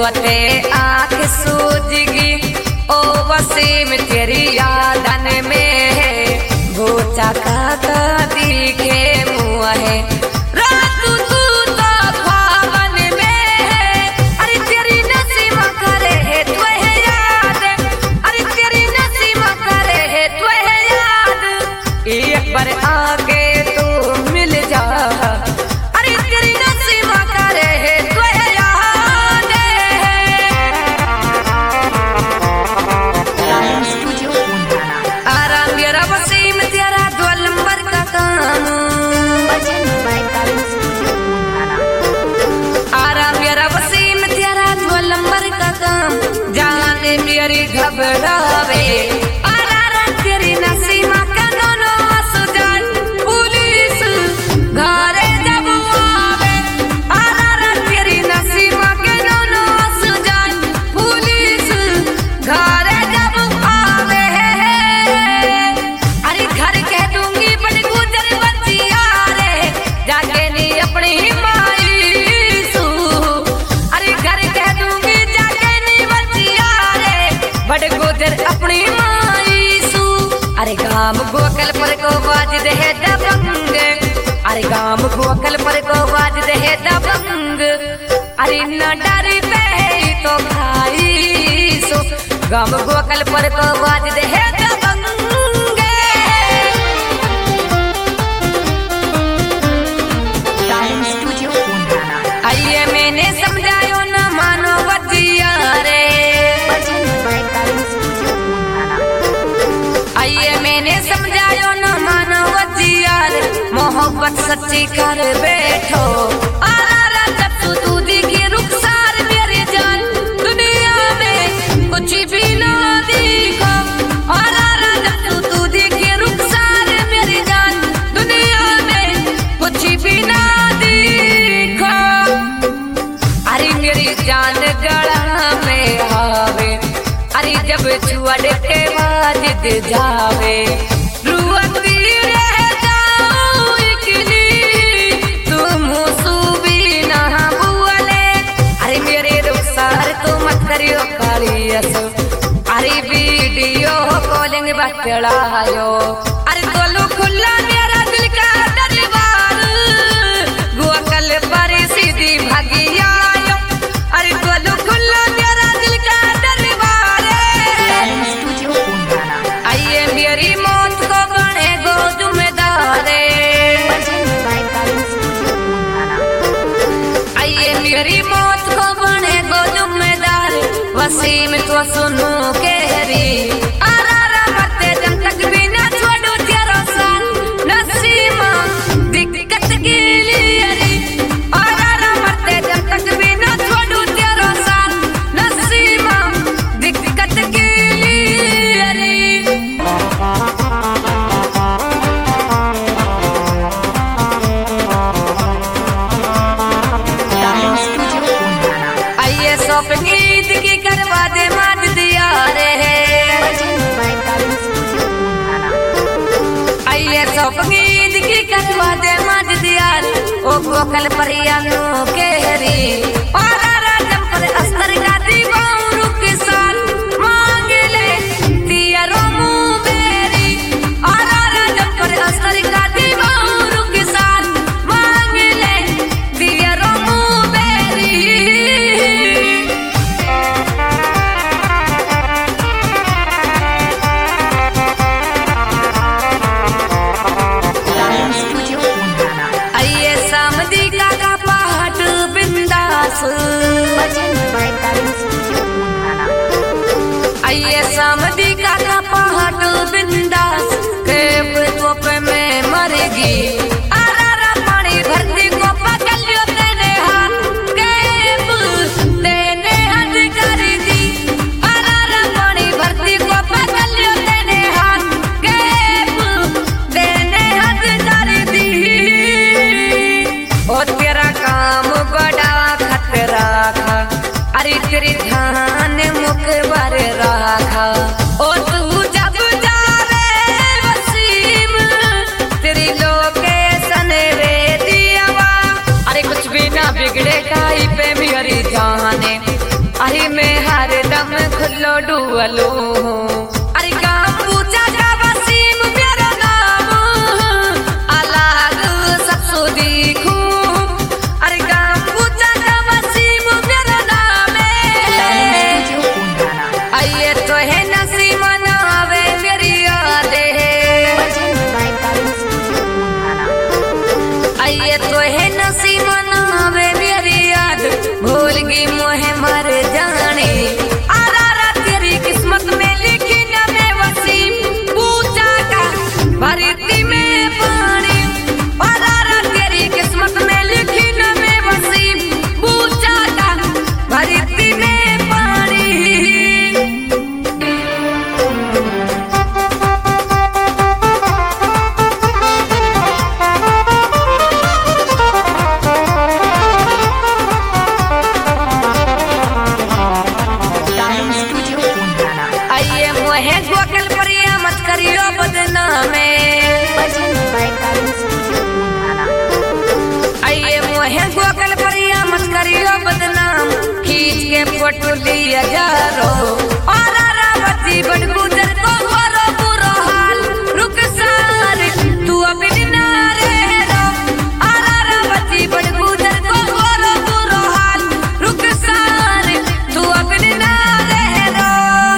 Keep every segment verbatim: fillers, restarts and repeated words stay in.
छुअते आँख सूजगी ओ वसीम तेरी यादन में भूचा का दिखे मुँह है रात तू तो ख्वाबन में अरे तेरी नसीम करे है तुहे याद अरे तेरी नसीम करे है तुहे याद एक बार आगे तू मिल जा अरे तेरी नसीम करे है तुहे याद आराम मेरा वसीम तेरा दो नंबर का काम आराम मेरा वसीम तेरा दो नंबर का काम जाने मेरी घबरावे आरा तेरी नसीमा का दोनों सुजान पुलिस घरे जब आवे आरा तेरी नसीमा के दोनों सुजान पुलिस घरे जब आवे अरे घर कह दूंगी बड़ी गुजर बचिया रे जाके नी अपनी माई सू अरे घर कह दूंगी जाके नी बचिया रे बड़े गुजर अपनी माई सू अरे गाम गोकल पर को बाज दे दबंग अरे गाम गोकल पर को बाज दे दबंग अरे न डर पे तो खाई सो गाम गोकल पर को बाज दे दबंग आइए मैंने समझायो न मानो बजिया रे आइए मैंने समझायो न मानो बजिया रे मोहब्बत सच्ची कर बैठो आरा जब तू दूधी की रुखसार मेरी जान दुनिया में कुछ भी ना दिखो आरा जब तू दूधी की रुखसार मेरी जान दुनिया में कुछ भी ना दिखो अरे मेरी जान गला में आवे अरे जब छुअड़ के वाजिद जावे रुअती रह जाऊं इकली तुम सूबी ना बुअले अरे मेरे रुखसार तू मत करियो कालियस अरे वीडियो कॉलिंग बतलायो अरे तोलू खुला मेरा दिल का दरबार गोकल पर सीधी भगिया अरे तोलू खुला मेरा दिल का दरबार आइए मेरी मौत को बने गो जिम्मेदार आइए मेरी मौत को बने गो जिम्मेदार वसीम तो सुनो कहरी आरा मरते जब तक भी ना छोड़ो तेरा साथ नसीमा दिक्कत के लिए आरा मरते जब तक भी ना छोड़ो तेरा साथ नसीमा दिक्कत के लिए आइए शॉपिंग ईद की करवा दे माज दिया रे आइए शॉपिंग ईद की करवा दे माज दिया ओ गोकल परियानो केहरी पारा राजम पर अस्तर का दीवार के साथ मांग ले दिया रोमू बेरी आरा राजम पर अस्तर का दीवार के साथ मांग ले दिया रोमू बेरी आइए सामदी का का पहाड़ बिंदास आइए सामदी का का पहाड़ बिंदास केप तोप में मरेगी आरा पानी धरती को पकड़ लियो तेने हाथ केप तेने हद कर दी आरा पानी धरती को पकड़ लियो तेने हाथ केप तेने हद कर दी ओ तेरा काम बड़ा खतरा था अरे तेरी ध्यान मुख बर रखा ओ तू जब जा लोडू वालो अरे काम पूछा का वसीम मेरा नाम अलग सबसो देखूं अरे काम पूछा का वसीम मेरा नाम आइए तो है नसीम नावे मेरी यादें आइए तो है नसीम नावे मेरी याद भूल गई मोहे मर जाने आरा तेरी किस्मत में लिखी न मैं वसीम पूछा का भरती में पानी आरा तेरी किस्मत में लिखी न मैं वसीम पूछा का भरती में पानी आइए मोहे गोकल परिया मत करियो बदनामे आइए मोहे गोकल परिया मत करियो बदनाम खींच के फोटो लिया जा रो और रावती बड़ गुजर को करो बुरा हाल रुक सार तू अभी ना रह रो और रावती बड़ गुजर को करो बुरा हाल रुक सार तू अभी ना रह रो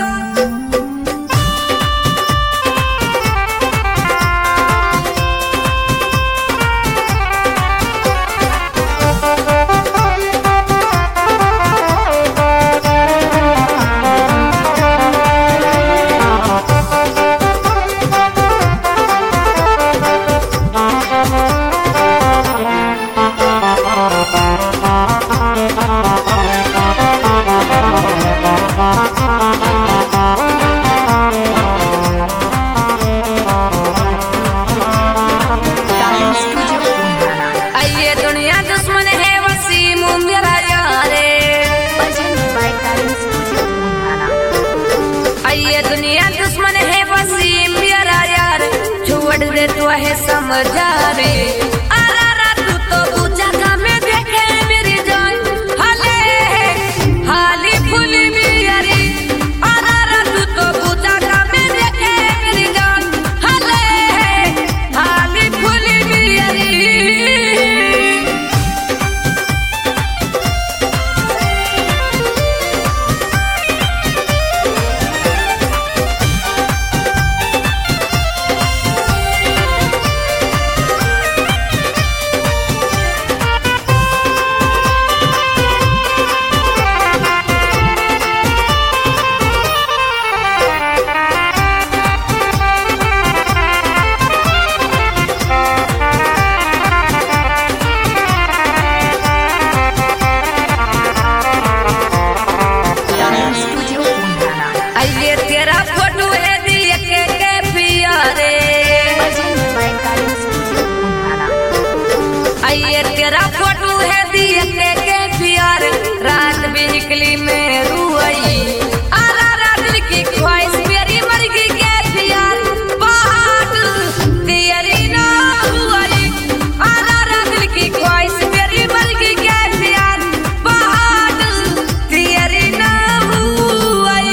आइए दुनिया दुश्मन है वसीम मेरा यारे आइए दुनिया दुश्मन है वसीम मेरा यार छोड़ दे तो है समझा रे आरा तू तो पूछा का मैं देखे मेरी जान हाले हाली फूली मेरी आरा तू तो पूछा का मैं देखे मेरी जान हाले हाली फूली मेरी आइए तेरा फोटो है दिए के के प्यारे आइए तेरा फोटो है दिए के के प्यारे रात भी निकली मैं रुई आरा रात की ख्वाहिश मेरी मर गई के प्यार बात तेरी ना हुई आरा रात की ख्वाहिश मेरी मर गई के प्यार बात तेरी ना हुई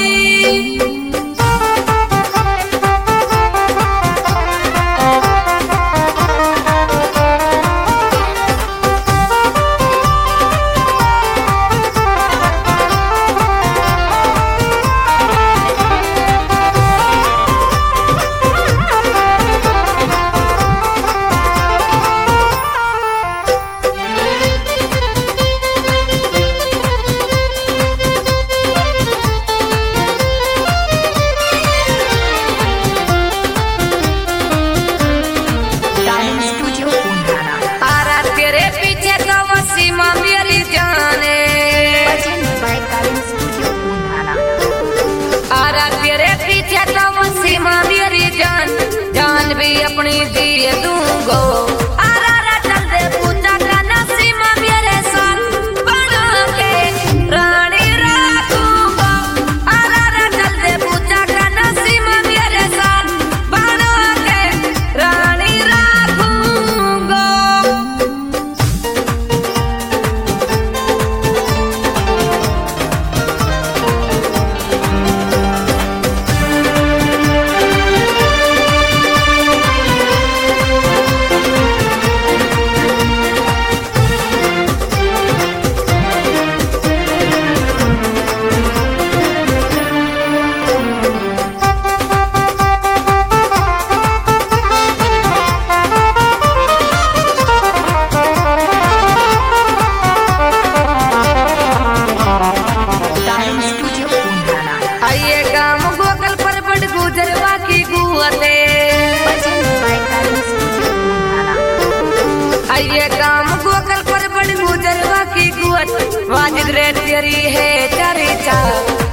वाजिद रे तेरी है चर्चा।